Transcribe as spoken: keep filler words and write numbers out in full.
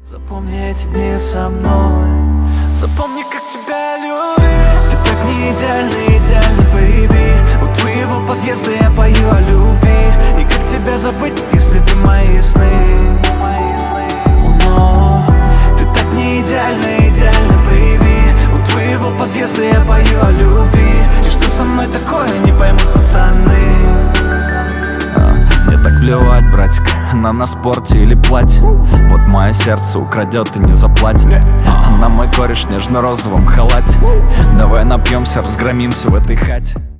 Запомни эти дни со мной, запомни, как тебя любить. Ты так не идеальна, идеальна, бэйби. У твоего подъезда я пою о любви. И как тебя забыть, если ты мои сны? Но ты так не идеальна, идеальна, бэйби. У твоего подъезда я пою о любви. И что со мной такое, не поймут пацаны. Мне так плевать, братик, на на спорте или платье. Вот мое сердце украдет и не заплатит. На мой кореш в нежно-розовом халате. Давай напьемся, разгромимся в этой хате.